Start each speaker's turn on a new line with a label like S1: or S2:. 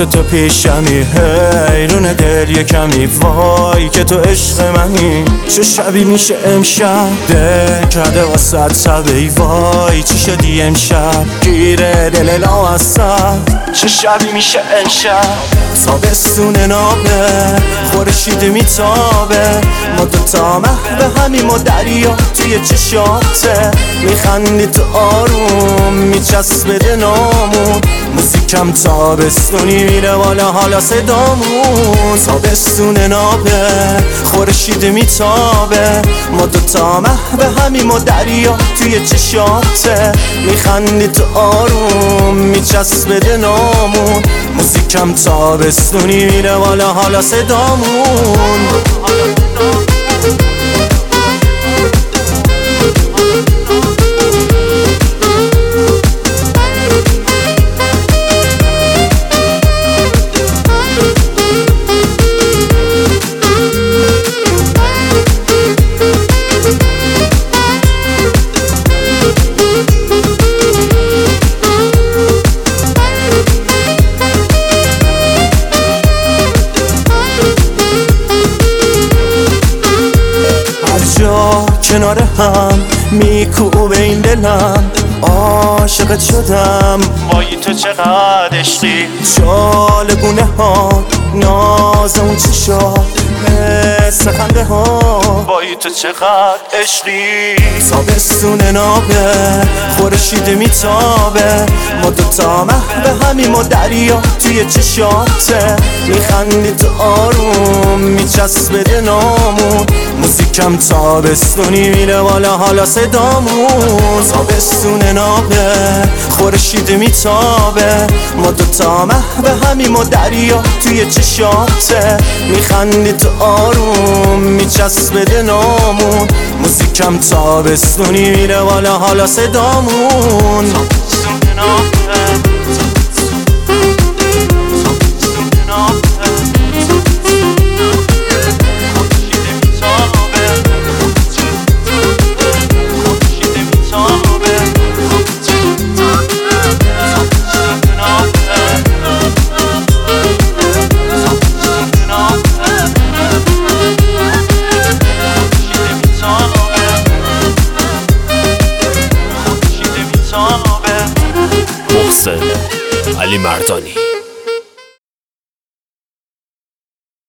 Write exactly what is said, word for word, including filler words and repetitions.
S1: واسه تو پیشمی، حیرون دل یه کمی، وای که تو عشق منی. چه شبی میشه امشب دل کرده واسه شبی، وای چی شدی امشب گیره دل لامصب. چه شبی میشه امشب تابستون نابه، خورشید میتابه، ما دوتا محو همیم و دریا توی چشاته. میخندی تو آروم میچسبه دلامون، موزیکم تابستونی میره بالا حالا صدامون. تابستون نابه، خورشید میتابه، ما دوتا محو همیم و دریا توی چشاته. میخندی تو آروم میچسبه دلامون، موزیکم تابستونی میره بالا حالا صدامون. کنار هم میکوبه این دلم، عاشقت شدم، وای تو چقدر عشقی. جالبونه ها ناز اون چشا، حس خنده ها، وای تو چقدر عشقی. تابستون نابه، خورشید میتابه، ما دوتا محو همیم و دریا توی چشاته. میخندی تو آروم میچسبه دلامون، موزیکم تابستونی میره بالا حالا صدامون. تابستون نابه، خورشید میتابه، ما دوتا محو همیم و دریا توی چشاته. میخندی تو آروم میچسبه دلامون، موزیکم تابستونی میره بالا حالا صدامون. تابستون نابه،
S2: محسن علی مردانی.